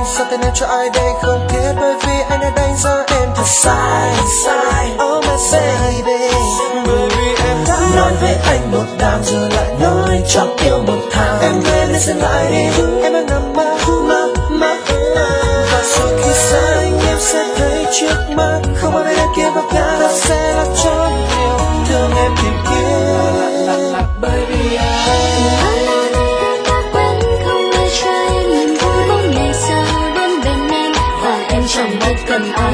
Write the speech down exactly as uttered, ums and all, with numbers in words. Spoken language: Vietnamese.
sao tên em cho ai đây không thiết, bởi vì anh đã đánh giá em thật sai sai. Oh my baby, bởi vì em đã nói với anh một đám rồi lại nói chọn yêu một tháng. Em về nên xem lại đi, em đang nằm mơ mơ mơ, và rồi khi xa anh em sẽ thấy trước mắt không ai bên kia và cả ta sẽ là chốn yêu thương em tìm kiếm. Bởi vì anh chẳng biết cần ai.